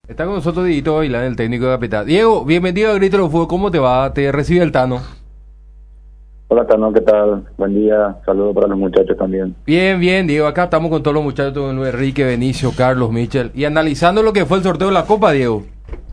Está con nosotros Dieguito Gavilán, el técnico de Capital. Diego, bienvenido a Grito de los Fútbol. ¿Cómo te va? Te recibe el Tano. Hola Tano, ¿qué tal? Buen día, saludos para los muchachos también. Bien, bien, Diego. Acá estamos con todos los muchachos, con Enrique, Benicio, Carlos, Michel. Y analizando lo que fue el sorteo de la Copa, Diego.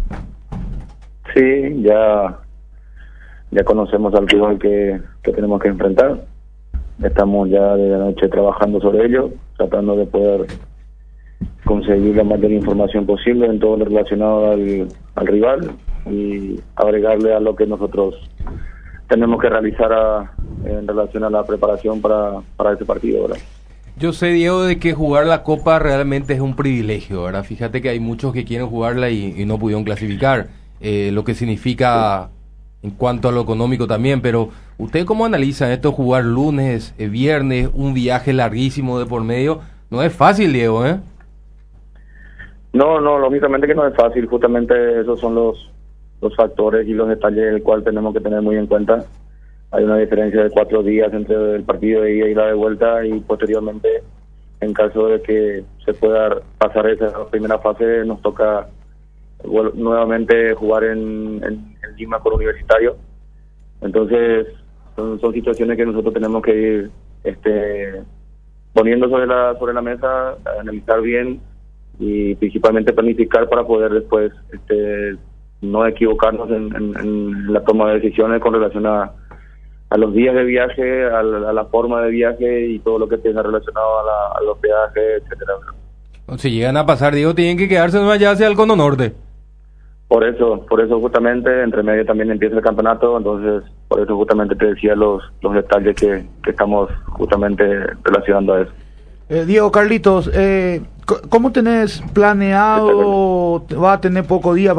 Sí, ya conocemos al rival que tenemos que enfrentar. Estamos ya de la noche trabajando sobre ello, tratando de poder conseguir la mayor información posible en todo lo relacionado al rival y agregarle a lo que nosotros tenemos que realizar en relación a la preparación para ese partido, ¿verdad? Yo sé, Diego, de que jugar la Copa realmente es un privilegio, ¿verdad? Fíjate que hay muchos que quieren jugarla y no pudieron clasificar, lo que significa en cuanto a lo económico también, pero ¿usted cómo analiza esto, jugar lunes, viernes, un viaje larguísimo de por medio? No es fácil, Diego, ¿eh? No, lógicamente que no es fácil, justamente esos son los factores y los detalles el cual tenemos que tener muy en cuenta. Hay una diferencia de 4 días entre el partido de ida y la de vuelta, y posteriormente, en caso de que se pueda pasar esa primera fase, nos toca nuevamente jugar en Lima con Universitario. Entonces son situaciones que nosotros tenemos que ir poniendo sobre la mesa, analizar bien y principalmente planificar para poder después no equivocarnos en la toma de decisiones con relación a los días de viaje, a la forma de viaje y todo lo que tenga relacionado a los peajes, etcétera. Si llegan a pasar, Diego, tienen que quedarse allá hacia el Cono Norte. Por eso justamente, entre medio también empieza el campeonato, entonces por eso justamente te decía los detalles que estamos justamente relacionando a eso. Diego, Carlitos, ¿cómo tenés planeado? ¿Va a tener poco día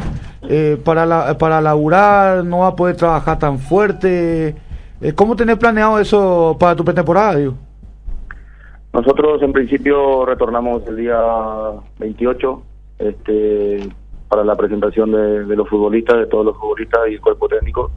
para laburar? ¿No va a poder trabajar tan fuerte? ¿Cómo tenés planeado eso para tu pretemporada, Diego? Nosotros en principio retornamos el día 28 para la presentación de los futbolistas, de todos los futbolistas y el cuerpo técnico.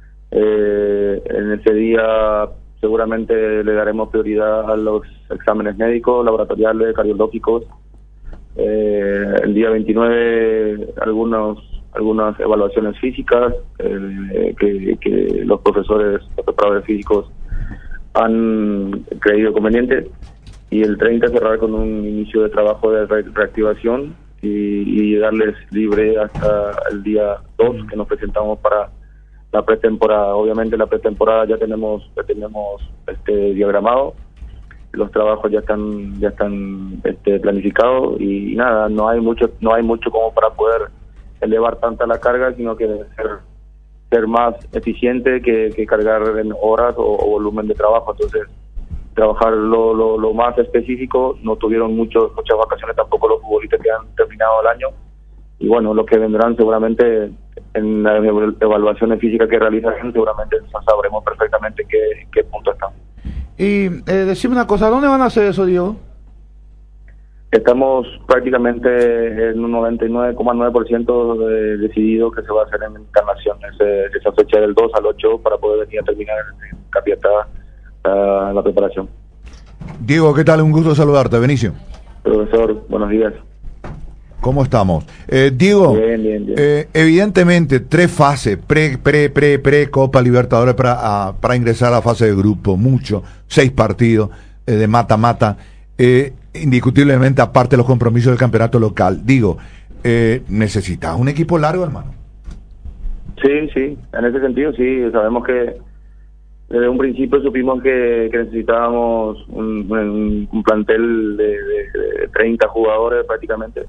En ese día seguramente le daremos prioridad a los exámenes médicos, laboratoriales, cardiológicos. El día 29 algunas evaluaciones físicas que los profesores, los preparadores físicos han creído conveniente, y el 30 cerrar con un inicio de trabajo de reactivación y darles libre hasta el día 2 que nos presentamos para la pretemporada. Obviamente la pretemporada ya tenemos diagramado, los trabajos ya están planificados, y nada, no hay mucho como para poder elevar tanta la carga, sino que ser más eficiente que cargar en horas o volumen de trabajo. Entonces trabajar lo más específico. No tuvieron muchas vacaciones tampoco los futbolistas que han terminado el año, y bueno, los que vendrán seguramente en las evaluaciones físicas que realizarán, seguramente sabremos perfectamente en qué punto están. Y decime una cosa, ¿dónde van a hacer eso, Diego? Estamos prácticamente en un 99,9% decidido que se va a hacer en Encarnación, esa fecha del 2 al 8, para poder venir a terminar en Capiatá la preparación. Diego, ¿qué tal? Un gusto saludarte, Benicio. Profesor, buenos días. ¿Cómo estamos? Diego, bien. Evidentemente 3 fases, pre Copa Libertadores para ingresar a la fase de grupo, 6 partidos de mata-mata, indiscutiblemente aparte de los compromisos del campeonato local. Digo, ¿necesitas un equipo largo, hermano? Sí, en ese sentido sí, sabemos que desde un principio supimos que necesitábamos un plantel de 30 jugadores prácticamente,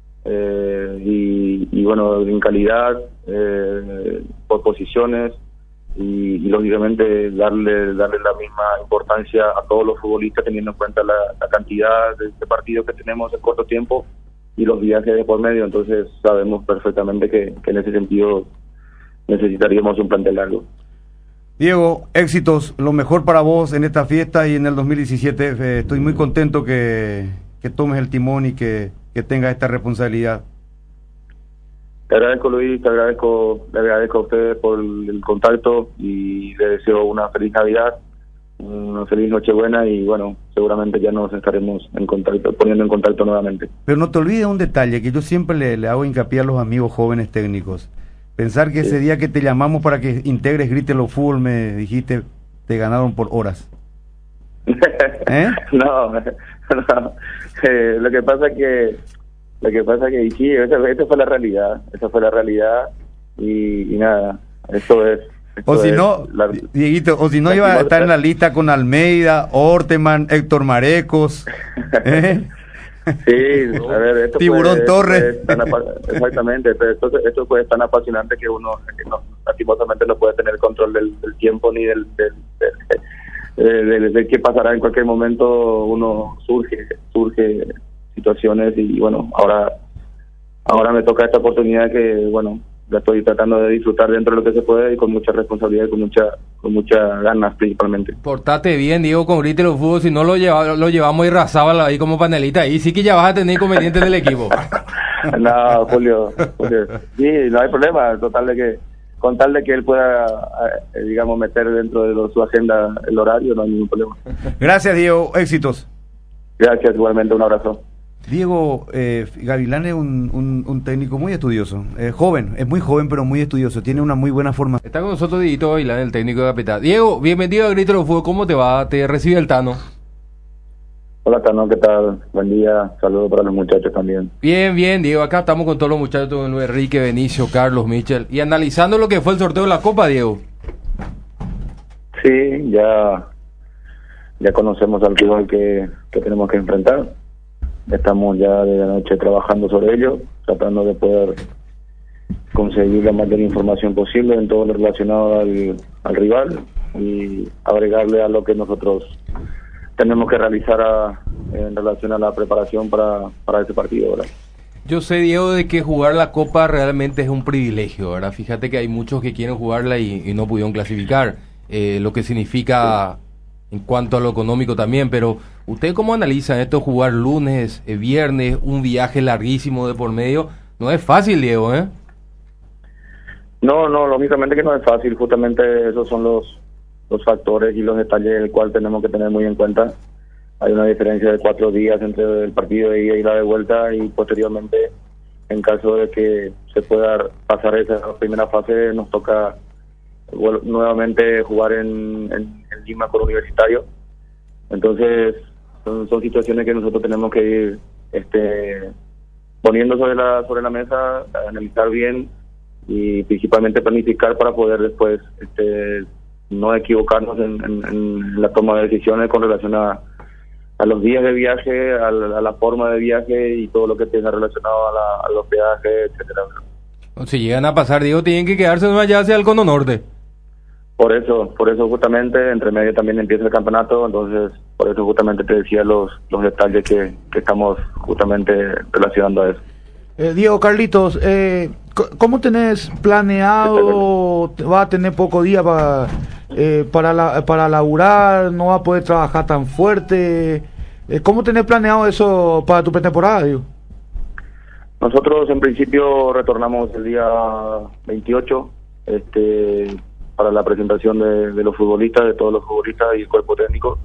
y bueno, en calidad, por posiciones, y lógicamente darle la misma importancia a todos los futbolistas, teniendo en cuenta la cantidad de partidos que tenemos en corto tiempo y los viajes de por medio. Entonces sabemos perfectamente que en ese sentido necesitaríamos un plantel largo. Diego, éxitos, lo mejor para vos en esta fiesta y en el 2017. Estoy muy contento que tomes el timón y que tengas esta responsabilidad. Te agradezco, Luis, le agradezco a ustedes por el contacto, y les deseo una feliz Navidad una feliz Nochebuena y bueno, seguramente ya nos estaremos en contacto, poniendo en contacto nuevamente. Pero no te olvides un detalle que yo siempre le hago hincapié a los amigos jóvenes técnicos. Pensar que ese día que te llamamos para que integres Grítelo Fútbol, me dijiste, te ganaron por horas. No. Lo que pasa que y sí, esa fue la realidad y nada, esto es. O si no, Dieguito, o si no iba a estar en la lista con Almeida, Orteman, Héctor Marecos, Sí, a ver, esto Tiburón Torres. Exactamente, pero esto fue tan apasionante que uno lastimosamente no puede tener control del tiempo ni del qué pasará en cualquier momento. Uno surge situaciones y bueno, ahora me toca esta oportunidad que bueno, la estoy tratando de disfrutar dentro de lo que se puede y con mucha responsabilidad y con mucha ganas principalmente. Portate bien, Diego, con Grítelo Fútbol, si no lo llevamos y Razábal ahí como panelita, ahí sí que ya vas a tener inconvenientes del equipo. No, Julio, sí, no hay problema, con tal de que él pueda, digamos, meter dentro de su agenda el horario, no hay ningún problema. Gracias, Diego, éxitos. Gracias, igualmente, un abrazo. Diego Gavilán es un técnico muy estudioso, joven, es muy joven pero muy estudioso, tiene una muy buena forma. Está con nosotros Dieguito Gavilán, el técnico de Capital. Diego, bienvenido a Grítelo Fútbol, ¿cómo te va? Te recibe el Tano. Hola Tano, ¿qué tal? Buen día, saludos para los muchachos también. Bien, Diego, acá estamos con todos los muchachos, con Enrique, Benicio, Carlos, Michel, y analizando lo que fue el sorteo de la Copa, Diego. Sí, ya conocemos al rival que tenemos que enfrentar. Estamos ya de la noche trabajando sobre ello, tratando de poder conseguir la mayor información posible en todo lo relacionado al rival y agregarle a lo que nosotros tenemos que realizar en relación a la preparación para ese partido, ¿verdad? Yo sé, Diego, de que jugar la Copa realmente es un privilegio, ¿verdad? Fíjate que hay muchos que quieren jugarla y no pudieron clasificar, lo que significa en cuanto a lo económico también, pero ¿usted cómo analiza esto, jugar lunes, viernes, un viaje larguísimo de por medio? No es fácil, Diego, ¿eh? No, lógicamente que no es fácil, justamente esos son los factores y los detalles el cual tenemos que tener muy en cuenta. Hay una diferencia de 4 días entre el partido de ida y la de vuelta y posteriormente, en caso de que se pueda pasar esa primera fase, nos toca nuevamente jugar en Lima con Universitario. Entonces son situaciones que nosotros tenemos que ir poniendo sobre la mesa, analizar bien y principalmente planificar para poder después no equivocarnos en la toma de decisiones con relación a los días de viaje, a la forma de viaje y todo lo que tenga relacionado al hospedaje, etcétera. Si llegan a pasar, Diego, tienen que quedarse allá hacia el Cono Norte. Por eso justamente, entre medio también empieza el campeonato, entonces por eso justamente te decía los detalles que estamos justamente relacionando a eso. Diego, Carlitos, ¿cómo tenés planeado? ¿Va a tener poco día para laburar? ¿No va a poder trabajar tan fuerte? ¿Cómo tenés planeado eso para tu pretemporada, Diego? Nosotros en principio retornamos el día 28, para la presentación de los futbolistas, de todos los futbolistas y el cuerpo técnico.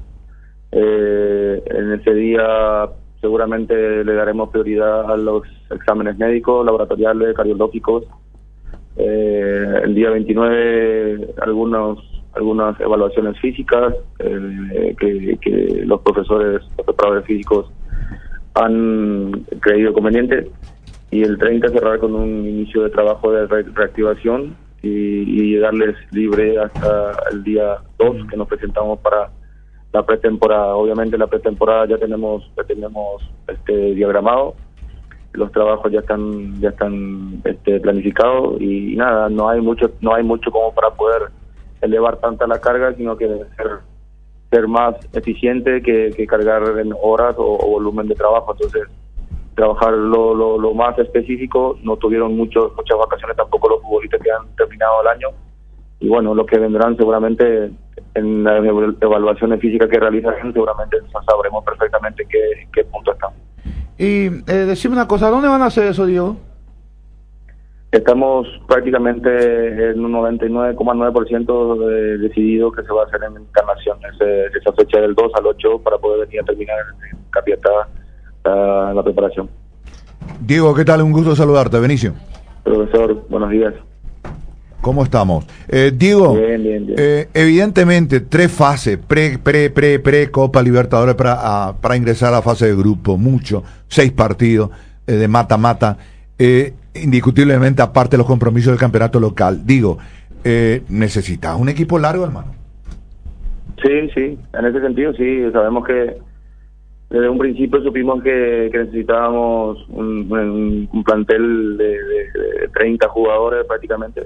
En ese día seguramente le daremos prioridad a los exámenes médicos, laboratoriales, cardiológicos. El día 29 algunas evaluaciones físicas que los profesores, los preparadores físicos han creído conveniente, y el 30 cerrar con un inicio de trabajo de reactivación y darles libre hasta el día 2 que nos presentamos para la pretemporada. Obviamente la pretemporada ya tenemos diagramado, los trabajos ya están planificados y nada, no hay mucho como para poder elevar tanta la carga, sino que debe ser más eficiente que cargar en horas o volumen de trabajo. Entonces trabajar lo más específico. No tuvieron muchas vacaciones tampoco los futbolistas que han terminado el año, y bueno, los que vendrán seguramente en las evaluaciones físicas que realizarán seguramente sabremos perfectamente qué punto están. Y decime una cosa, ¿dónde van a hacer eso, Diego? Estamos prácticamente en un 99,9% decidido que se va a hacer en Encarnación esa fecha del 2 al 8 para poder venir a terminar en Capiatá la preparación. Diego, ¿qué tal? Un gusto saludarte, Benicio. Profesor, buenos días. ¿Cómo estamos? Diego, Bien. evidentemente 3 fases, pre Copa Libertadores para ingresar a la fase de grupo, 6 partidos de mata-mata, indiscutiblemente aparte de los compromisos del campeonato local. Digo, ¿necesitas un equipo largo, hermano? Sí, en ese sentido sí, sabemos que desde un principio supimos que necesitábamos un plantel de 30 jugadores prácticamente.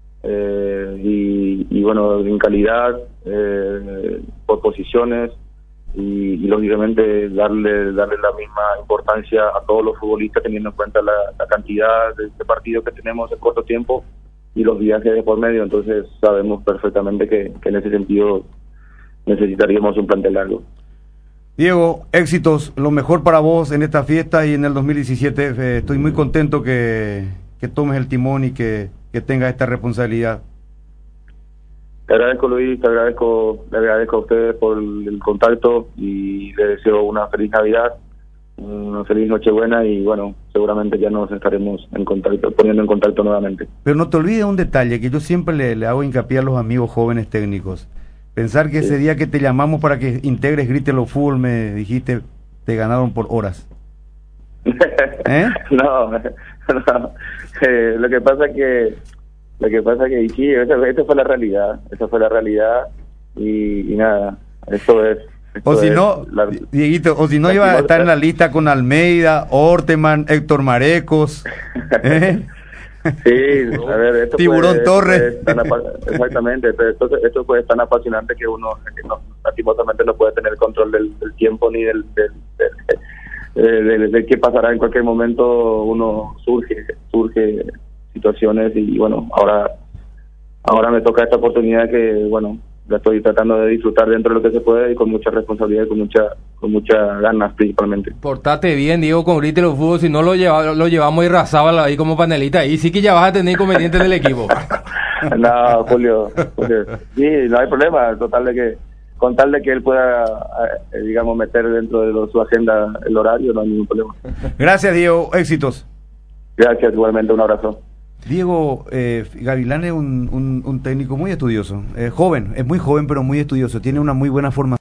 Y bueno, en calidad, por posiciones y lógicamente darle la misma importancia a todos los futbolistas teniendo en cuenta la cantidad de partidos que tenemos en corto tiempo y los viajes de por medio. Entonces sabemos perfectamente que en ese sentido necesitaríamos un plantel largo. Diego, éxitos, lo mejor para vos en esta fiesta y en el 2017. Estoy muy contento que tomes el timón y que tengas esta responsabilidad. Te agradezco, Luis, le agradezco a ustedes por el contacto y les deseo una feliz Navidad, una feliz Nochebuena y bueno, seguramente ya nos estaremos poniendo en contacto nuevamente. Pero no te olvides un detalle que yo siempre le hago hincapié a los amigos jóvenes técnicos. Pensar que ese día que te llamamos para que integres Grite lo Fútbol, me dijiste, te ganaron por horas. No. Lo que pasa que y sí, esa fue la realidad y nada, Dieguito, o si no iba a estar en la lista con Almeida, Orteman, Héctor Marecos, Sí, a ver, Tiburón Torres. Exactamente, esto fue tan apasionante que uno lastimosamente no puede tener control del tiempo ni del qué pasará en cualquier momento. Uno surge situaciones y bueno, ahora me toca esta oportunidad que bueno, la estoy tratando de disfrutar dentro de lo que se puede y con mucha responsabilidad y con mucha ganas principalmente. Portate bien, Diego, con Grite los Fútbol, si no lo llevamos y Razábal ahí como panelita, y sí que ya vas a tener inconvenientes del equipo. No, Julio, sí, no hay problema, con tal de que él pueda, digamos, meter dentro de su agenda el horario, no hay ningún problema. Gracias, Diego, éxitos. Gracias, igualmente, un abrazo. Diego Gavilán es un técnico muy estudioso, joven, es muy joven pero muy estudioso, tiene una muy buena formación.